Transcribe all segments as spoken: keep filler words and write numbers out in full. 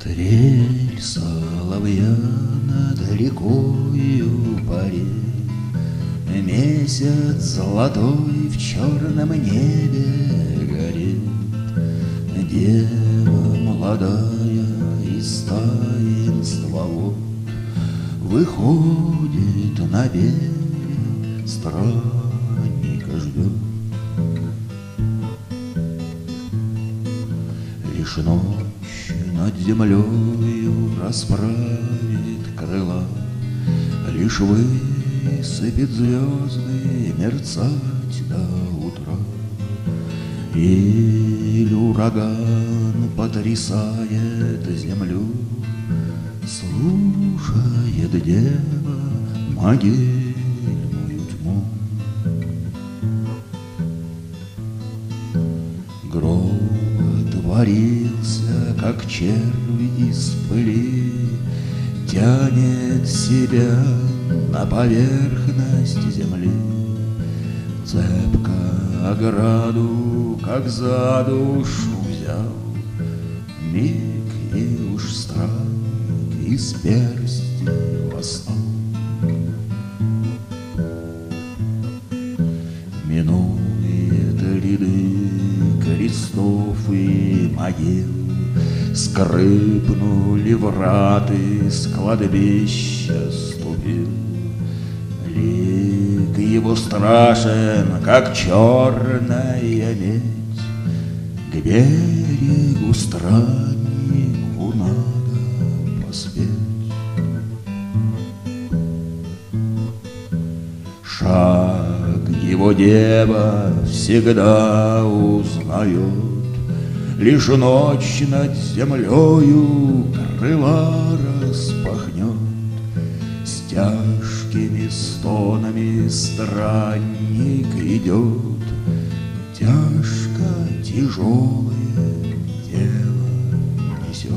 Трель соловья над рекою парит, месяц золотой в черном небе горит. Дева молодая из таинства вод выходит на берег, странника ждет. Лишь ночь над землею расправит крыла, лишь высыпет звезды мерцать до утра. Иль ураган потрясает землю, слушает дева могильную тьму. Гроб отворился, как червь из пыли, тянет себя на поверхность земли. Цепко ограду, как за душу взял, миг и уж страх из персти восстал. Минует ряды крестов и могил, скрипнули враты, с кладбища ступил. Лик его страшен, как черная медь, к берегу страннику надо поспеть. Шаг его дева всегда узнает, лишь ночь над землею крыла распахнет. С тяжкими стонами странник идет, тяжко тяжелое дело несет.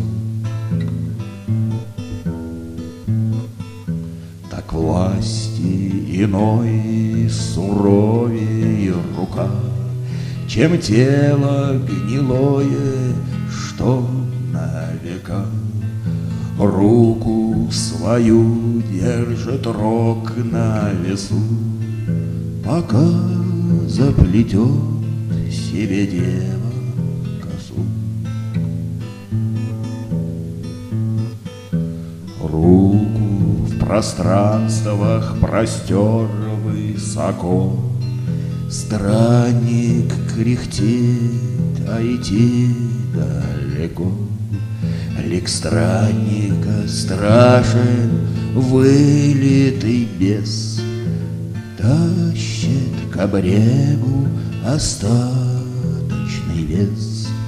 Так власти иной суровее рука, чем тело гнилое, что на века. Руку свою держит рог на весу, пока заплетет себе дева косу. Руку в пространствах простер высоко, странник кряхтит, а идти далеко. Лик странника страшен, вылитый бес, тащит к обрегу остаточный вес.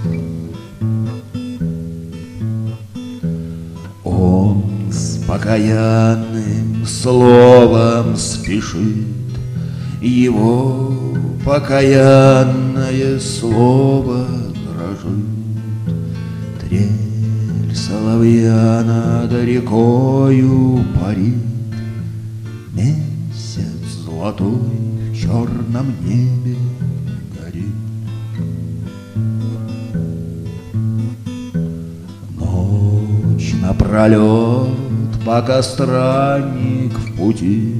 Он с покаянным словом спешит, его покаянное слово дрожит. Трель соловья над рекою парит, месяц золотой в черном небе горит. Ночь напролет, пока странник в пути,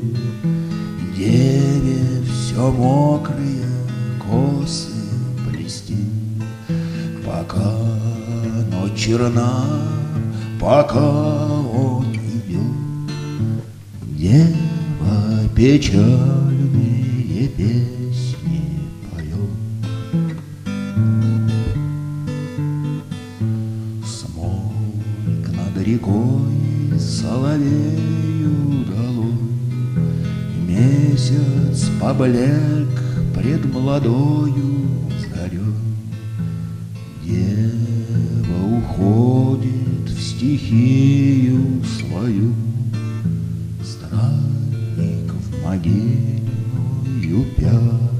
деве все мокрые косы плести. Пока ночь черна, пока он идет, дева печальные песни поет. Смолк над рекой соловею долой, месяц поблек пред молодою зарей. Дева уходит в стихию свою, странник в могильную пять.